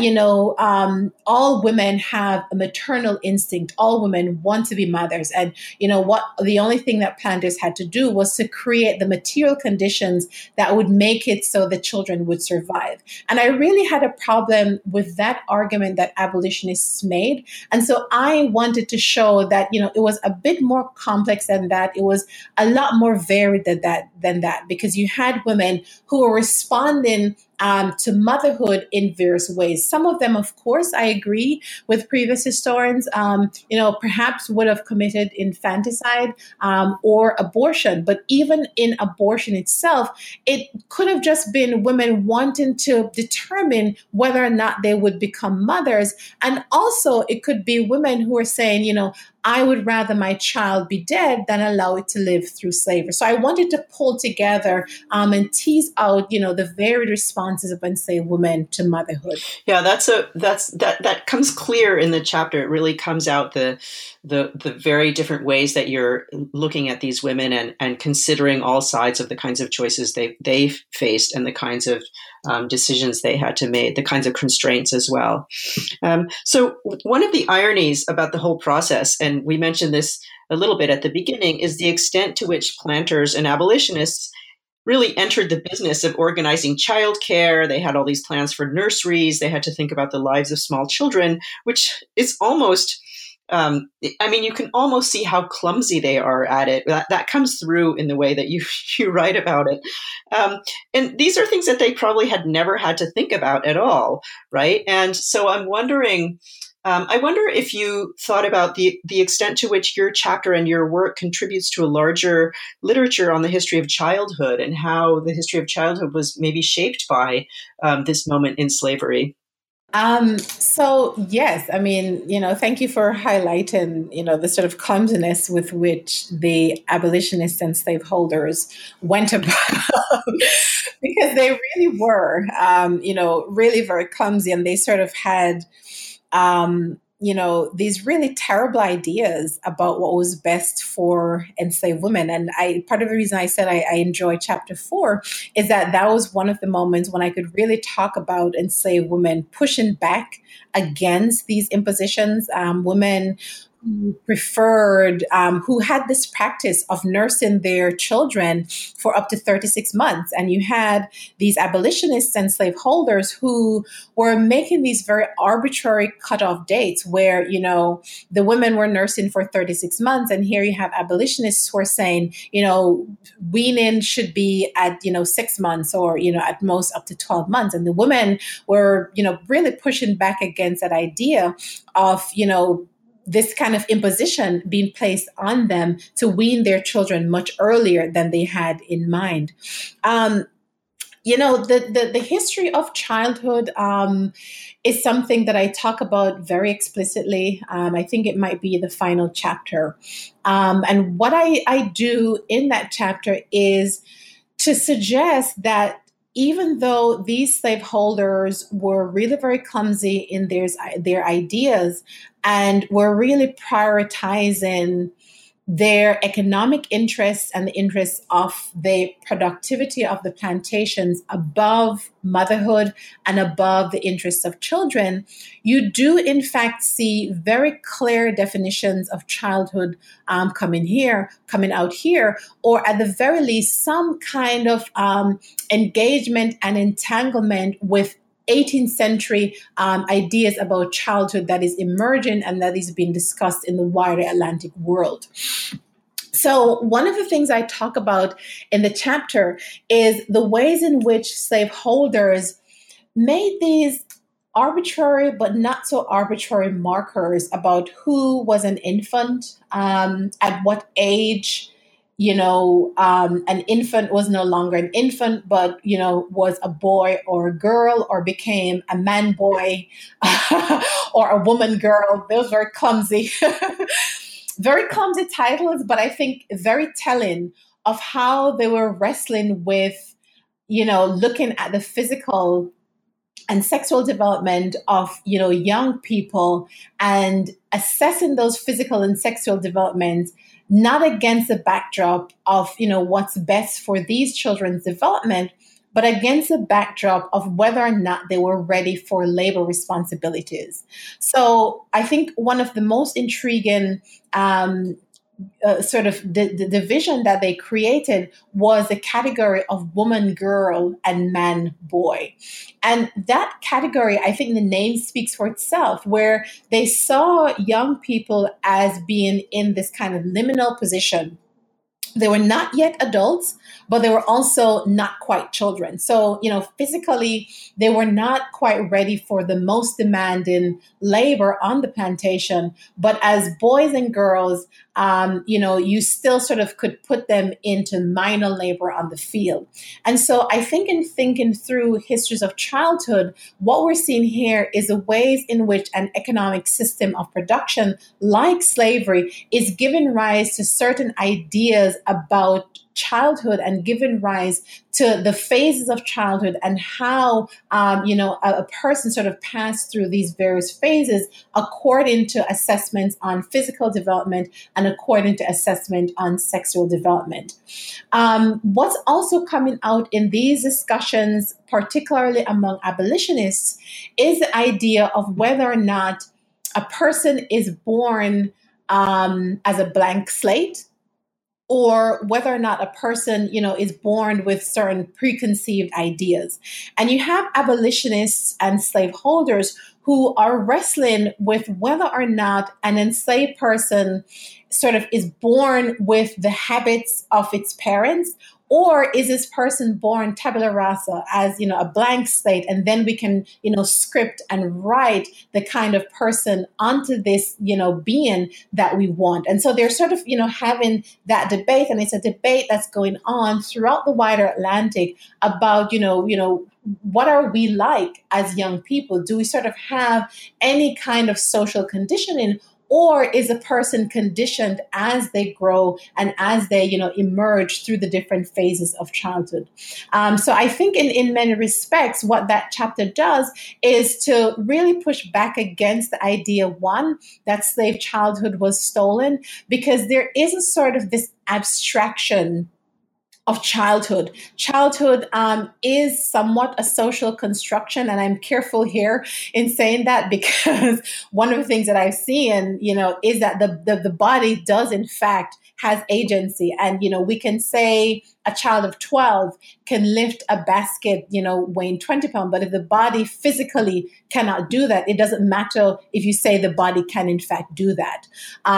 all women have a maternal instinct. All women want to be mothers. And, what the only thing that planters had to do was to create the material conditions that would make it so the children would survive. And I really had a problem with that argument that abolitionists made. And so I wanted to show that, it was a bit more complex than that. It was a lot more varied than that, because you had women who were responding to motherhood in various ways. Some of them, of course, I agree with previous historians, perhaps would have committed infanticide or abortion. But even in abortion itself, it could have just been women wanting to determine whether or not they would become mothers. And also it could be women who are saying, I would rather my child be dead than allow it to live through slavery. So I wanted to pull together and tease out, the varied responses of enslaved women to motherhood. Yeah, that comes clear in the chapter. It really comes out the very different ways that you're looking at these women and considering all sides of the kinds of choices they faced and the kinds of decisions they had to make, the kinds of constraints as well. So one of the ironies about the whole process, and we mentioned this a little bit at the beginning, is the extent to which planters and abolitionists really entered the business of organizing childcare. They had all these plans for nurseries. They had to think about the lives of small children, which is almost, you can almost see how clumsy they are at it. That comes through in the way that you write about it. And these are things that they probably had never had to think about at all, right? And so I'm wondering, I wonder if you thought about the extent to which your chapter and your work contributes to a larger literature on the history of childhood and how the history of childhood was maybe shaped by this moment in slavery. So yes, thank you for highlighting, the sort of clumsiness with which the abolitionists and slaveholders went about, because they really were, really very clumsy, and they sort of had, these really terrible ideas about what was best for enslaved women. And part of the reason I said I enjoy chapter 4 is that was one of the moments when I could really talk about enslaved women pushing back against these impositions, women who preferred, who had this practice of nursing their children for up to 36 months. And you had these abolitionists and slaveholders who were making these very arbitrary cutoff dates where, the women were nursing for 36 months. And here you have abolitionists who are saying, weaning should be at, 6 months or, at most up to 12 months. And the women were, really pushing back against that idea of, this kind of imposition being placed on them to wean their children much earlier than they had in mind. The history of childhood is something that I talk about very explicitly. I think it might be the final chapter. And what I do in that chapter is to suggest that even though these slaveholders were really very clumsy in their ideas and were really prioritizing their economic interests and the interests of the productivity of the plantations above motherhood and above the interests of children, you do in fact see very clear definitions of childhood coming out here, or at the very least, some kind of engagement and entanglement with 18th century ideas about childhood that is emerging and that is being discussed in the wider Atlantic world. So one of the things I talk about in the chapter is the ways in which slaveholders made these arbitrary but not so arbitrary markers about who was an infant, at what age. An infant was no longer an infant, but, was a boy or a girl, or became a man boy or a woman girl. Those were clumsy, very clumsy titles, but I think very telling of how they were wrestling with, looking at the physical and sexual development of, young people and assessing those physical and sexual developments not against the backdrop of, what's best for these children's development, but against the backdrop of whether or not they were ready for labor responsibilities. So I think one of the most intriguing sort of the division that they created was the category of woman girl and man boy. And that category, I think the name speaks for itself, where they saw young people as being in this kind of liminal position. They were not yet adults, but they were also not quite children. So, physically, they were not quite ready for the most demanding labor on the plantation. But as boys and girls, you still sort of could put them into minor labor on the field. And so I think in thinking through histories of childhood, what we're seeing here is the ways in which an economic system of production like slavery is giving rise to certain ideas about childhood and given rise to the phases of childhood and how, a person sort of passed through these various phases according to assessments on physical development and according to assessment on sexual development. What's also coming out in these discussions, particularly among abolitionists, is the idea of whether or not a person is born as a blank slate, or whether or not a person, is born with certain preconceived ideas. And you have abolitionists and slaveholders who are wrestling with whether or not an enslaved person sort of is born with the habits of its parents, or is this person born tabula rasa as, a blank slate, and then we can, script and write the kind of person onto this, being that we want. And so they're sort of, having that debate, and it's a debate that's going on throughout the wider Atlantic about, what are we like as young people? Do we sort of have any kind of social conditioning? Or is a person conditioned as they grow and as they, emerge through the different phases of childhood? So I think in many respects, what that chapter does is to really push back against the idea, one, that slave childhood was stolen, because there is a sort of this abstraction of childhood. Childhood is somewhat a social construction, and I'm careful here in saying that because one of the things that I've seen, is that the body does in fact has agency, and we can say a child of 12 can lift a basket, weighing 20 pounds, but if the body physically cannot do that, it doesn't matter if you say the body can in fact do that.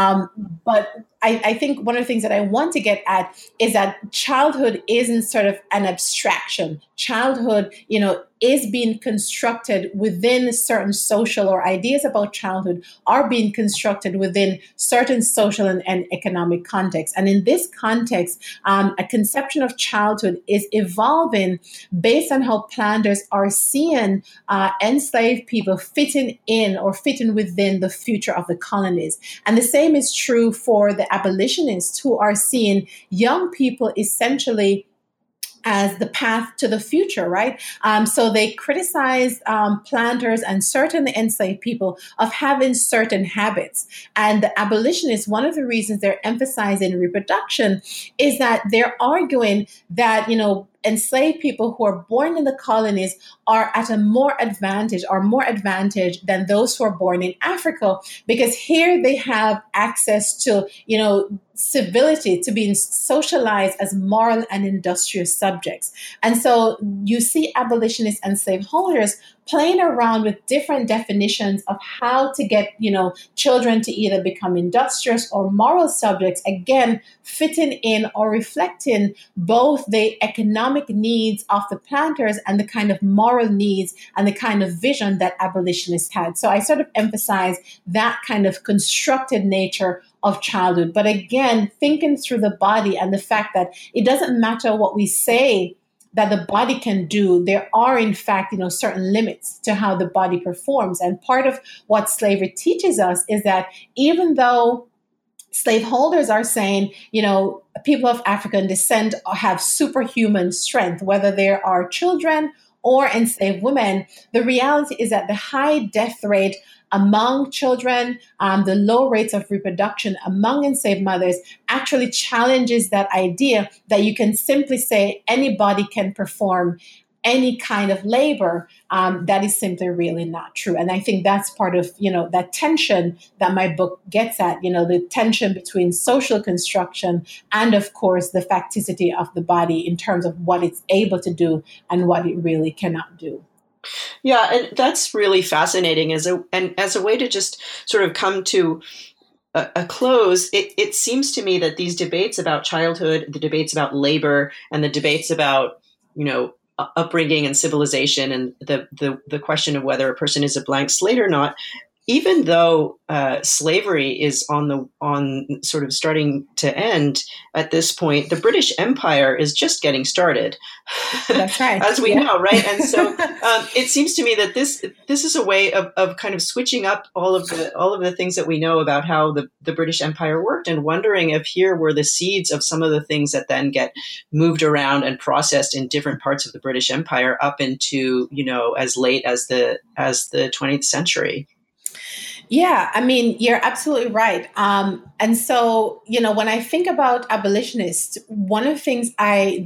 But I think one of the things that I want to get at is that childhood isn't sort of an abstraction. Childhood, is being constructed within certain social, or ideas about childhood are being constructed within certain social and economic contexts. And in this context, a conception of childhood is evolving based on how planters are seeing enslaved people fitting in or fitting within the future of the colonies. And the same is true for the abolitionists, who are seeing young people essentially as the path to the future, right? So they criticized planters and certain enslaved people of having certain habits. And the abolitionists, one of the reasons they're emphasizing reproduction is that they're arguing that, enslaved people who are born in the colonies are at a more advantage than those who are born in Africa, because here they have access to, civility, to being socialized as moral and industrious subjects. And so you see abolitionists and slaveholders playing around with different definitions of how to get, children to either become industrious or moral subjects, again, fitting in or reflecting both the economic needs of the planters and the kind of moral needs and the kind of vision that abolitionists had. So I sort of emphasize that kind of constructed nature of childhood. But again, thinking through the body and the fact that it doesn't matter what we say that the body can do, there are in fact, certain limits to how the body performs. And part of what slavery teaches us is that even though slaveholders are saying, people of African descent have superhuman strength, whether there are children or enslaved women, the reality is that the high death rate among children, the low rates of reproduction among enslaved mothers actually challenges that idea that you can simply say anybody can perform any kind of labor. That is simply really not true. And I think that's part of, that tension that my book gets at, the tension between social construction and, of course, the facticity of the body in terms of what it's able to do and what it really cannot do. Yeah, and that's really fascinating as a way to just sort of come to a close. It seems to me that these debates about childhood, the debates about labor, and the debates about upbringing and civilization, and the question of whether a person is a blank slate or not, even though slavery is on sort of starting to end at this point, the British Empire is just getting started. That's right. As we know, right? And so it seems to me that this is a way of kind of switching up all of the things that we know about how the British Empire worked, and wondering if here were the seeds of some of the things that then get moved around and processed in different parts of the British Empire up into, as late as the 20th century. Yeah, I mean, you're absolutely right. And so, when I think about abolitionists, one of the things I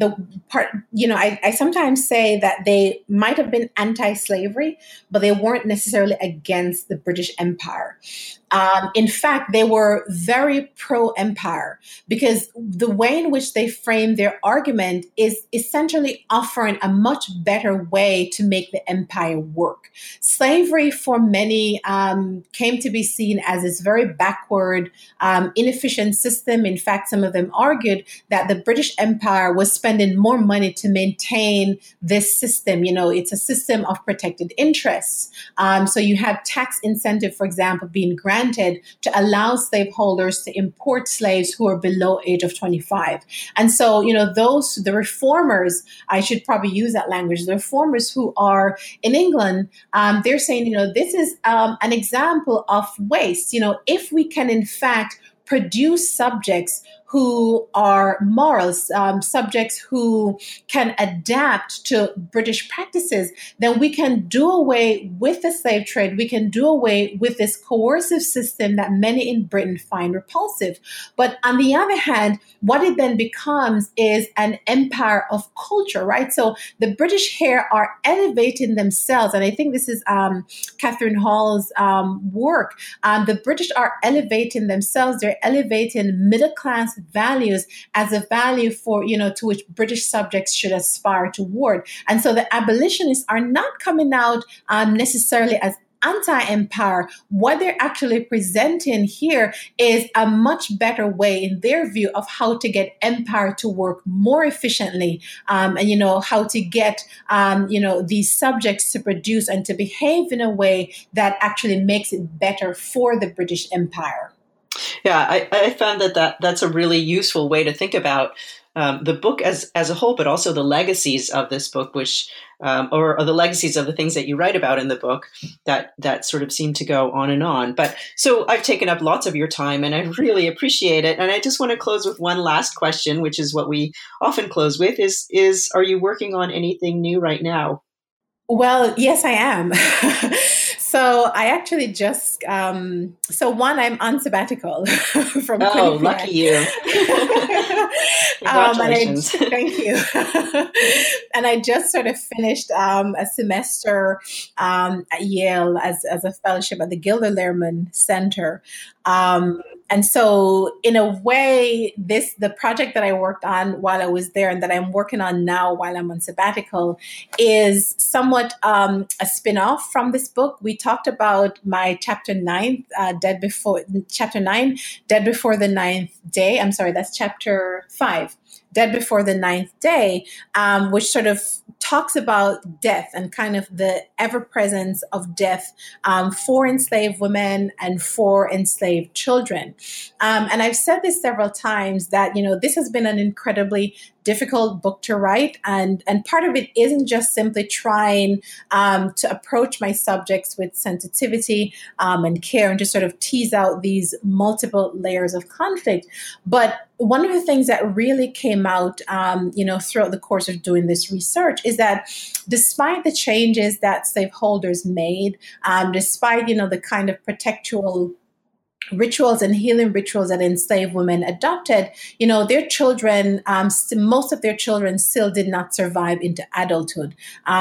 sometimes say that they might have been anti-slavery, but they weren't necessarily against the British Empire. In fact, they were very pro-empire, because the way in which they frame their argument is essentially offering a much better way to make the empire work. Slavery for many came to be seen as this very backward, inefficient system. In fact, some of them argued that the British Empire was spending more money to maintain this system. It's a system of protected interests. So you have tax incentive, for example, being granted to allow slaveholders to import slaves who are below age of 25. And so, the reformers, I should probably use that language, the reformers who are in England, they're saying, this is an example of waste. If we can, in fact, produce subjects who are moral, subjects who can adapt to British practices, then we can do away with the slave trade. We can do away with this coercive system that many in Britain find repulsive. But on the other hand, what it then becomes is an empire of culture, right? So the British here are elevating themselves, and I think this is Catherine Hall's work. The British are elevating themselves. They're elevating middle-class values as a value for, to which British subjects should aspire toward. And so the abolitionists are not coming out necessarily as anti-empire. What they're actually presenting here is a much better way, in their view, of how to get empire to work more efficiently, and how to get these subjects to produce and to behave in a way that actually makes it better for the British Empire. Yeah, I found that's a really useful way to think about the book as a whole, but also the legacies of this book, which or the legacies of the things that you write about in the book that sort of seem to go on and on. But so I've taken up lots of your time, and I really appreciate it. And I just want to close with one last question, which is what we often close with: is are you working on anything new right now? Well, yes, I am. So I actually just, I'm on sabbatical from Quinnipiac. Oh, lucky you. Congratulations. Thank you. And I just sort of finished a semester at Yale as a fellowship at the Gilder Lehrman Center. And so in a way, the project that I worked on while I was there and that I'm working on now while I'm on sabbatical is somewhat a spin-off from this book. We talked about my chapter 9, Dead Before the Ninth Day. I'm sorry, that's chapter 5. Dead Before the Ninth Day, which sort of talks about death and kind of the ever-presence of death for enslaved women and for enslaved children. And I've said this several times that, this has been an incredibly difficult book to write. And part of it isn't just simply trying to approach my subjects with sensitivity and care and just sort of tease out these multiple layers of conflict. But one of the things that really came out, throughout the course of doing this research is that despite the changes that slaveholders made, despite, the kind of protectual rituals and healing rituals that enslaved women adopted, their children, most of their children still did not survive into adulthood.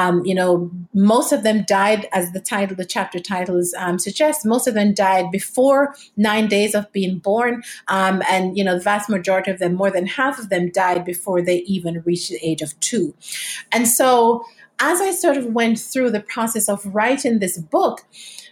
Most of them died, as the chapter titles suggest, most of them died before 9 days of being born. And, the vast majority of them, more than half of them, died before they even reached the age of 2. And so as I sort of went through the process of writing this book,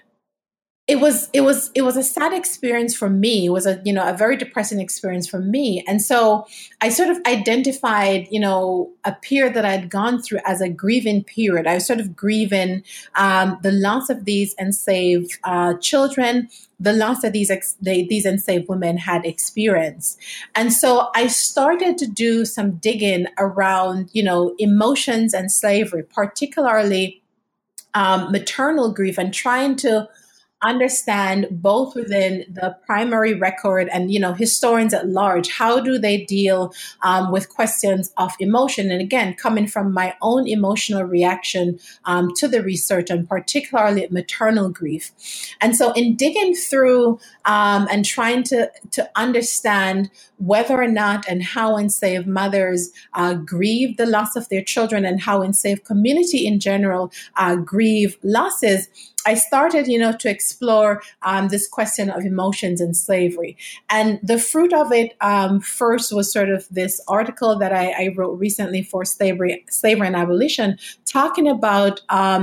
it was a sad experience for me. It was a very depressing experience for me. And so I sort of identified, a period that I'd gone through as a grieving period. I was sort of grieving the loss of these enslaved children, the loss that these enslaved women had experienced. And so I started to do some digging around, emotions and slavery, particularly maternal grief, and trying to understand both within the primary record and, historians at large, how do they deal with questions of emotion? And again, coming from my own emotional reaction to the research, and particularly maternal grief. And so in digging through and trying to understand whether or not and how enslaved mothers grieve the loss of their children and how enslaved community in general grieve losses, I started, to explore this question of emotions and slavery. And the fruit of it first was sort of this article that I wrote recently for Slavery and Abolition, talking about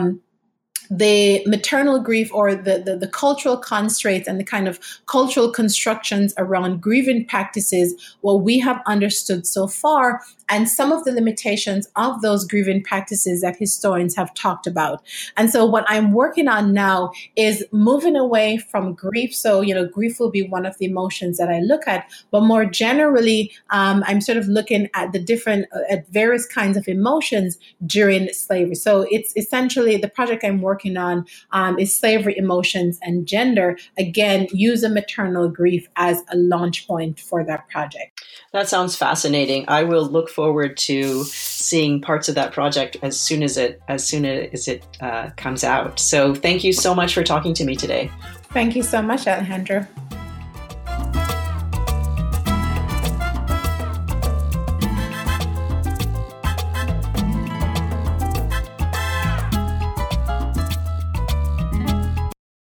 the maternal grief, or the cultural constraints and the kind of cultural constructions around grieving practices, what we have understood so far, and some of the limitations of those grieving practices that historians have talked about. And so what I'm working on now is moving away from grief. So, grief will be one of the emotions that I look at, but more generally, I'm sort of looking at at various kinds of emotions during slavery. So it's essentially the project I'm working on is slavery, emotions, and gender. Again, use a maternal grief as a launch point for that project. That sounds fascinating. I will look forward to seeing parts of that project as soon as it comes out. So thank you so much for talking to me today. Thank you so much, Alejandro.